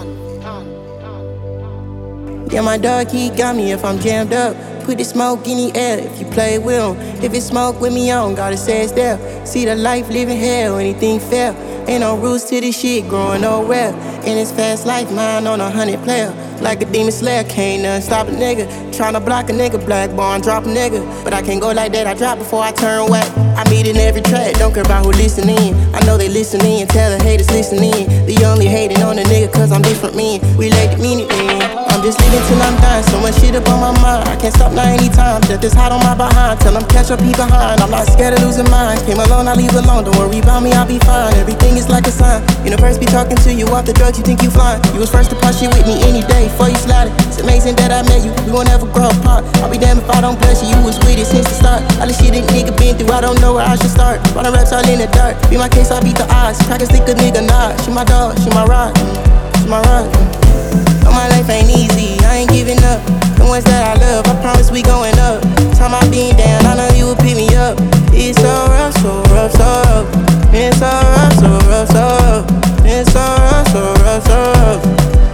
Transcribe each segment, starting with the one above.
Yeah, my dog, he got me if I'm jammed up. Put the smoke in the air if you play with him. If it's smoke with me, I don't gotta say it's there. See the life living hell, anything fair. Ain't no rules to this shit, growing nowhere. In this fast life, mine on 100 player. Like a demon slayer, can't nothing stop a nigga. Tryna block a nigga, black barn, drop a nigga. But I can't go like that, I drop before I turn whack. I meet in every track, don't care about who listening. I know they listening, tell the haters listening. They only hating on a nigga cause I'm different mean. We like the meaning, I'm just living till I'm dying, so much shit up on my mind. I can't stop now anytime, just this hot on my behind. Tell them catch up, he behind, I'm not scared of losing mine. Came alone, I leave alone, don't worry about me, I'll be fine. Everything is like a sign, universe be talking to you off the drugs, you think you flying. You was first to punch shit with me any day, before you slided. It's amazing that I met you, we won't ever grow apart. I'll be damned if I don't bless you, you was with it since the start. All the shit a nigga been through, I don't know where I should start. Running raps all in the dark, be my case, I beat the odds. Crack a stick a nigga, nah, she my dog, she my ride, she my ride. No, my life ain't easy, I ain't giving up. The ones that I love, I promise we going up. Time I been down, I know you would pick me up. It's so rough, so rough, so rough. It's so rough, so rough, so rough. It's so rough, so rough, so rough.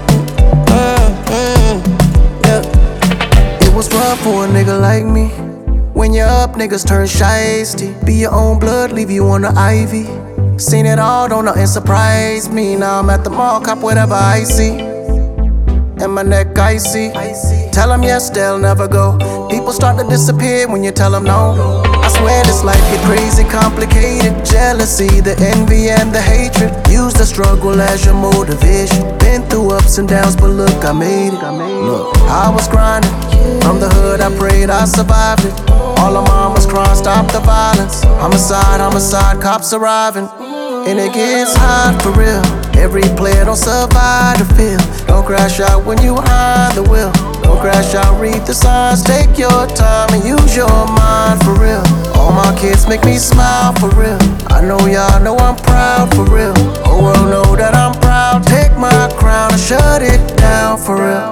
It was rough for a nigga like me. When you're up, niggas turn shiesty. Be your own blood, leave you on the ivy. Seen it all, don't nothing surprise me. Now I'm at the mall, cop whatever I see. And my neck icy. Tell them yes, they'll never go. People start to disappear when you tell them no. I swear this life get crazy, complicated. Jealousy, the envy and the hatred. Use the struggle as your motivation. Been through ups and downs, but look, I made it. Look, I was grinding. From the hood, I prayed, I survived it. All the mamas crying, stop the violence. Homicide, cops arriving. And it gets hard for real. Every player don't survive the field. Don't crash out when you behind the wheel. Don't crash out, read the signs. Take your time and use your mind for real. All my kids make me smile for real. I know y'all know I'm proud for real. Whole world know that I'm proud. Take my crown and shut it down for real.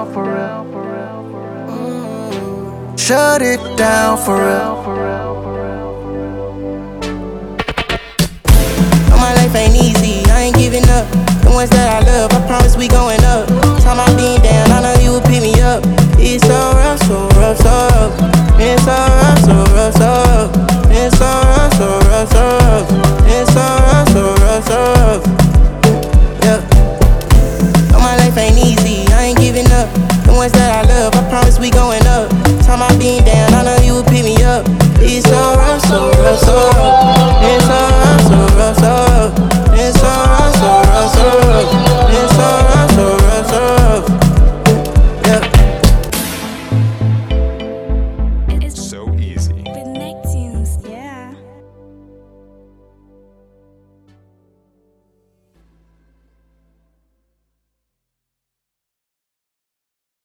Shut it down for real. My life ain't easy, I ain't giving up. The ones that I love, I promise we going up. Time I been down, I know you would pick me up. It's so rough, so rough, so rough. It's so rough, so rough, so rough. It's so rough, so rough, so rough. It's so rough, so rough, so rough. Yeah. No, my life ain't easy, I ain't giving up. The ones that I love, I promise we going up. Time I been down, I know you would pick me up. It's so rough, so rough, so rough.